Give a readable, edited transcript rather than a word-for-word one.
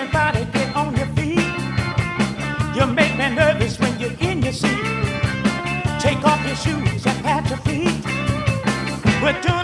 Everybody get on your feet. You make me nervous when you're in your seat. Take off your shoes and pat your feet. We're doing